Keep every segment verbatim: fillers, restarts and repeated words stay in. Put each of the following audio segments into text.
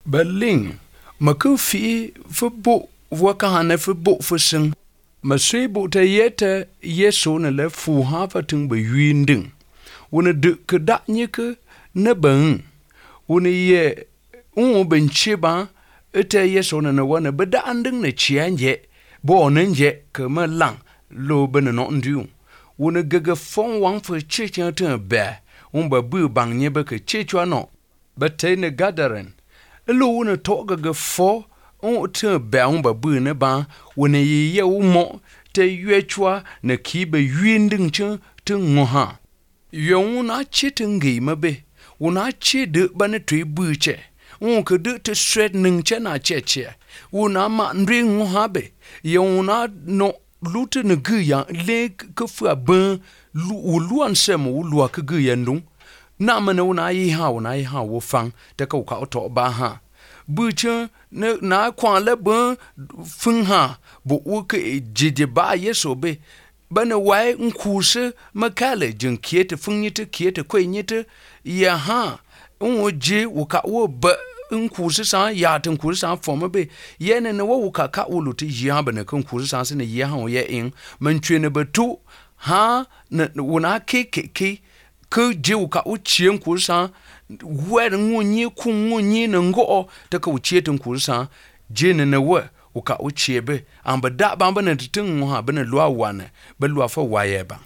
Berlin, ma ku fi fu bo waka hane fu bo fu sing. Ma sui bo te yete yeso ne le fu ha fa tung be yuin ding. Wone de ke da nye ke ne ben. Wone ye un ben chiba ete yeso ne ne wane be da anding ne chianje. Bo ne nje ke me lang lo be ne no ndu. Wone gege fon wang fu chi chen te be. Un ba bu bang nye be ke chi chwa no. Be te ne gathering. Elo wone to gege fo on te be un ba bu ne ba wone ye ye u mo te yue chwa ne ki be yuin ding chen te ngoha. Yon na chi te ngi ma be. Wona chi de ba ne tui bu che. On ke de te shred ning che na che che. Wona ma ndri ngoha be. Yon na no lute ne gu ya le ke fu ben lu lu an sem u lu ke gu ya ndung. Na ma ne wona yi ha wona yi ha wo fang te ka ka to ba ha. Bu che ne na kwa le ben fung ha bo wo ke jije ba yeso be. Bane wai nkuse makale jin kiete funyite kiete kwenyite ya ha unje wuka wo ba nkuse sa ya tin nkuse sa forma be yene ne wo wuka ka uluti ya bane kan nkuse sa se ne ya ha ye in mentwe ne betu ha na wona ke ke ke ke je wuka o chie nkuse sa wer ngunyi ku ngunyi ne ngo te ka uchie tin nkuse sa je ne ne wo uka uchebe amba da bamba ne tin ha bane lwa wane be lwa fa waye ba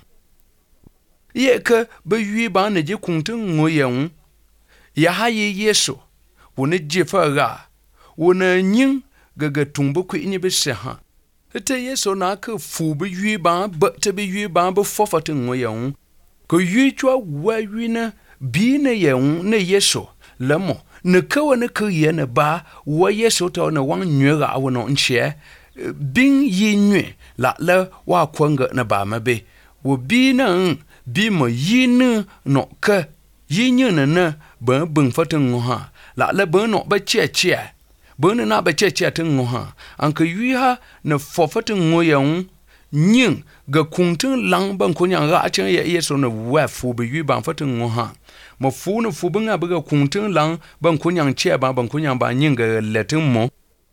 ye ke be yu ba ne je kuntin ngoyen ya ha ye yeso woni je fa ga wona nyin gaga tumbu ku inye be se ha te yeso na ka fu be yu ba be te be yu ba be fo fa tin ngoyen ko yu chwa wa yu na bi ne yen ne yeso lamo ne kawa ne ka ye ne ba wa yeso to ne wan nywera wo no nche bin yi nwe la la wa kwanga na ba ma be wo bi na bi mo yi ne no ka yi nyu ne na ba bun fatin ngo ha la la ba no ba che che ba ne na ba che che tin ngo ha an ka yi ha ne fo fatin ngo yan nyin ga kuntun lang ban ko nyang ga chen ye yeso ne wa fu bi yi ban fatin ngo ha ma fu ne fu bin abuga kuntun lang ban kunyang che ba ban kunyang ba nyin ga letin mo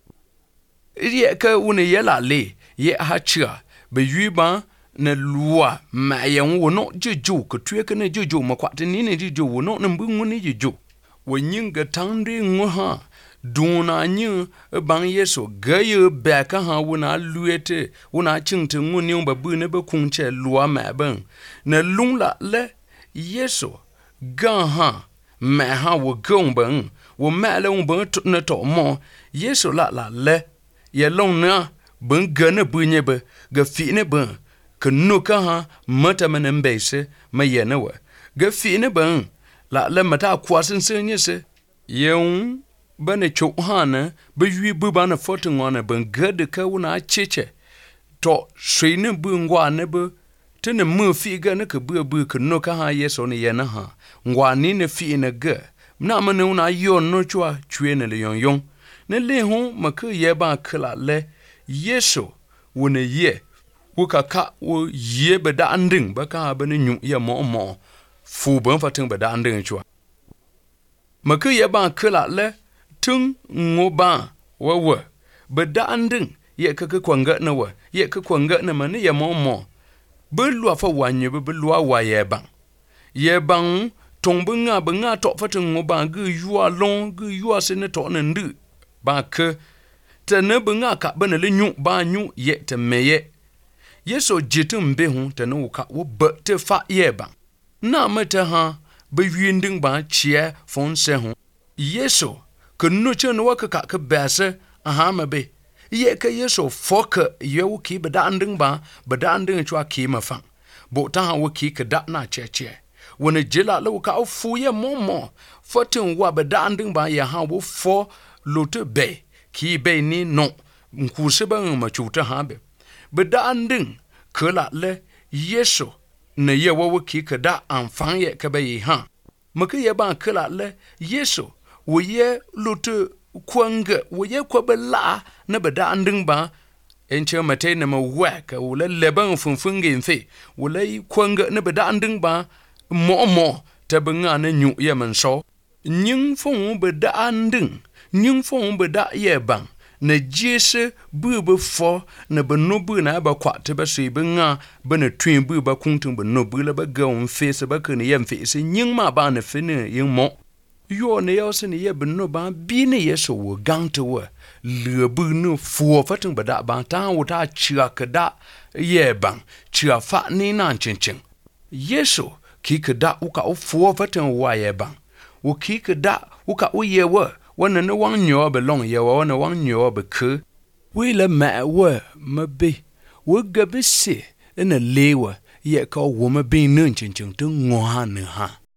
ye ka une ye la le ye ha cha be yu ba ne lua ma yan wo no juju ko tue ka ne juju ma kwa tin ni juju wo no nbu ngu ni juju wo nyin ga tangri ngu ha duna nyi ban yeso ga ye ba ka ha wona luete wona chintin ngu ni ba bu ne ba kun che lua ma ban ne lung la le yeso gan ha ma ha wo gon ban wo ma le wo ban na to mo yeso la la le ye long na ban ga na bu nye ba ga fi ne ban ka no ka ha mata manan bai se ma ye na wa ga fi ne ban la le mata kwa sin sin ye se yon ban cho ha na ba yu bu ban na fotin wana ban ga de ka wona cheche to sui ne bu ngwa ne ba tene mu fi ga ne ka bu bu ka no ka ha yeso ne ye na ha ngwa ni ne fi ne ga na ma ne una yo no chwa chwe ne le yon yon ne le hu ma ka ye ba kala le yeso wona ye wo ka ka wo ye be da anding ba ka ba ne nyu ye mo mo fu ban fa tin be da anding chwa ma ka ye ba kala le tun ngo ba wa wa be da anding ye ka ka kwanga na wa ye ka kwanga na ma ne ye mo mo be lua fa wanye be lua wa ye bang ye bang tong bu nga bu nga to fa tin ngo ba gu yua long gu yua se ne to ne ndu ba ke te ne bu nga ka ba ne le nyu ba nyu ye te meye yeso jitum be hu te no ka wo be te fa ye bang na ma te ha be yinding ba chia fon se hu yeso ke no che no ka ka ka ba se aha ma be ye ka yeso foka ye wo ki be da anding ba be da anding chwa ki ma fa bo ta ha wo ki ka da na che che wona jila lo ka fu ye momo fotin wa be da anding ba ya ha wo fo lo te be ki be ni no nkuse ba ma chuta ha be be da anding kala le yeso ne ye wo ki ka da anfan ye ka be ha maka ye ba kala le yeso wo ye lo te kwanga wo ye ko be la na be da anding ba enche mate na ma wa ka wo le leban funfun ge mfe wo le kwanga na be da anding ba mo mo te benga na nyu ye man so nyin fon be da anding nhưng phong bờ đã ye bằng na jese bu bu fo na ba no bu na ba kwa te ba sui ba nga ba na twin bu ba kung tung ba no bu la ba ga on face ba ka ne yem face nhưng ma ba na fe ne yin mo yo ne yo se ne ye ba no ba bi ne ye so wo gang to wo le bu no fo fa tung ba da ba ta wo ta chia ka da ye bang chia fa ni nan chin chin yeso ki ka da u ka o fo fa tung wa ye bang wo ki ka da u ka o ye wo wana na wang nyo be long ye wana wang nyo be ke we la ma wa ma be wo ga be se na lewa ye ka wo ma be nun chin chin tu ngo ha ne ha